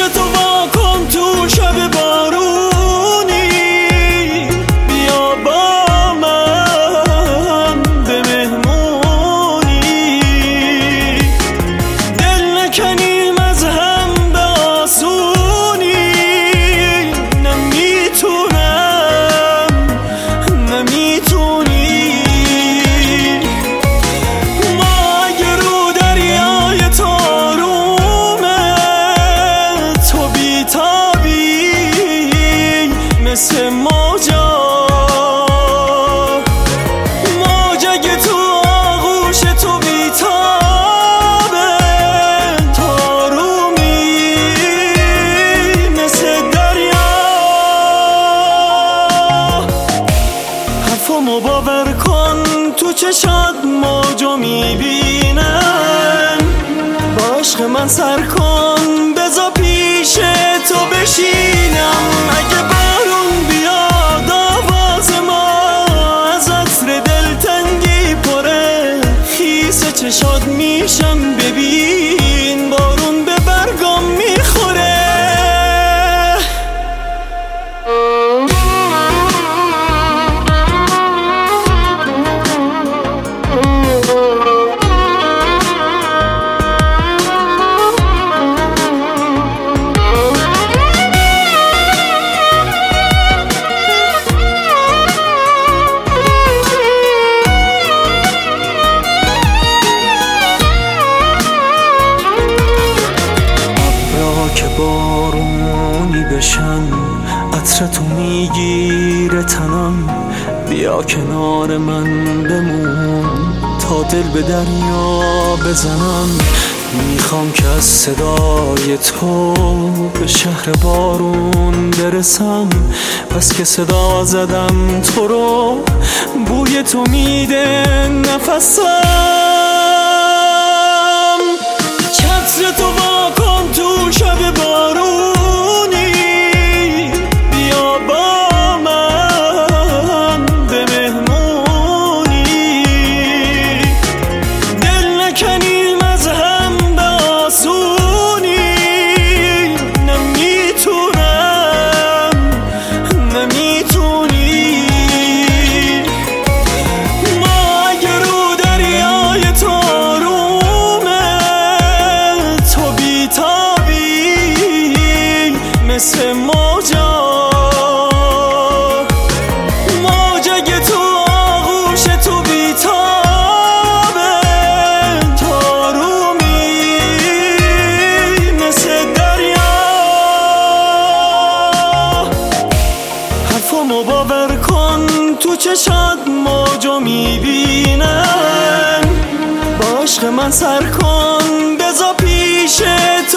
تو وا کن تو شب بارونی، بیا با من به مهمونی، دل نکنیم از هم به آسونی، نمیتونی. ما اگه رو دریای تارومه تو بیتابی مثل موجا، موج اگه تو آغوش تو بیتابه تارومی مثل دریا. حرفامو باور کن تو چشات موجو میبینم، با عشق من سر کن بذار پیش تو بشینم. اگه بارون بیاد آواز ما از عطر دلتنگی پره، خیس چشات میشم ببین بارون به برگام میخوره. که بارونی بشن عطر تو میگیره تنم، بیا کنار من بمون تا دل به دریا بزنم. میخوام که از صدای تو به شهر بارون برسم، پس که صدا زدم تو رو بوی تو میده نفسم. چتر تو وا کن تو شب بارونی، بیا با من به مهمونی، دل نکنیم از هم به آسونی، نمیتونی. ما اگه رو دریای تارومه تو بیتابی مثل موجا، موج اگه تو آغوش تو بیتابه تارومی مثل دریا. حرفامو باور کن تو چشات موجو میبینم، با عشق من سر کن بذار پیش